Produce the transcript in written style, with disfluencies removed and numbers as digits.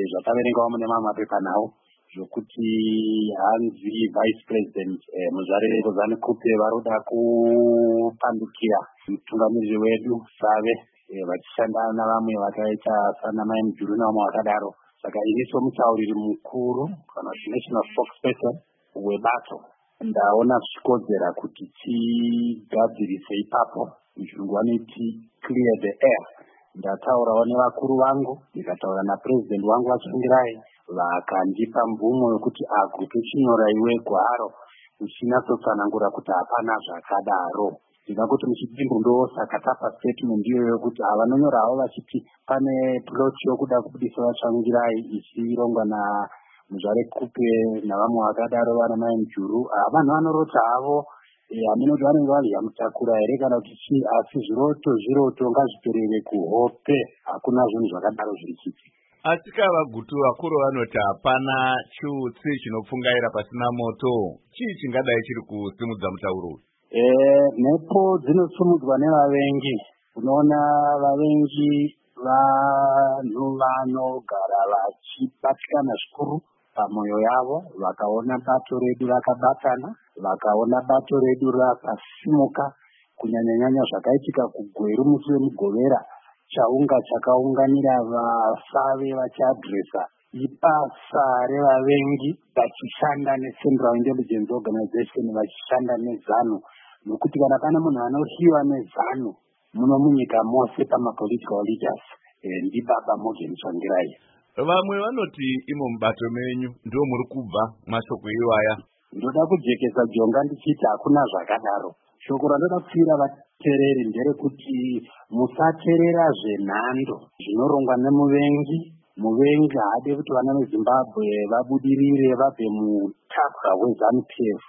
zvakaverengawo mune mamwe mapepa nawo zvokuti hanzi vice president muzvarire ZANU-PF varoda kupandukira mutungamiriri wedu Save vachishanda navamwe vakaita sana Mai Mujuru nevamwe vakadaro. Saka iniso mutauriri mukuru kana national spokesperson webato ndaona zvichikodzera kuti tigadzirise ipapo, muchirungu vanoti clear the air. Ndataurawo nevakuru vangu, ndikataura napresident wangu vachifungirai, vakandipa mvumo yokuti agutu chinyora iwe gwaro uchinatsotsanangura kuti hapana zvakadaro. Ndina kuti muchidimbu ndosaka tapa statement iyo yokuti vanonyora havo vachiti pane plot yokuda kubudisa vatsvangirai ichirongwa namuzvare Kupe navamwe vakadaro vana Mai Mujuru. Vanhu vanorota havo hamunoti vanenge vadya mutakura here kana kuti chii, asi zviroto ngazviperere kuhope. Hakuna zvinhu zvakadaro zviri chiti. Asi kavagutu vakuru vanoti hapana chiutsi chinopfungaira pasina moto. Chii chingadai chiri kusimudza mutauro? Mhepo dzinosumudzwa nevavengi. Unoona vavengi vanhu vanogara vachibatikana zvikuru pamwoyo yavo, vakaona bato redu rakabatana, vakaona bato redu rakasimuka, kunyanya-nyanya zvakaitika kuGweru musi wemugovera, chaunga chakaunganira vasave vachiadresa ibasa revavengi vachishanda neCentral Intelligence Organization vachishanda neZANU, nokuti kana pane munhu anoryiwa neZANU muno munyika mose pamapolitical leaders ndibaba Morgan Tsvangirai. Vamwe vanoti imo mubato menyu ndio muri kubva mashoko iwaya. Ndoda kujekesa jonga ndichiti hakuna zvakadaro. Shoko randoda kupfira vateereri nderekuti musateerera zvenhando zvinorongwa nemuvengi. Muvengi haade kuti vana veZimbabwe vabudirire vabve mutapwa hweZANU-PF.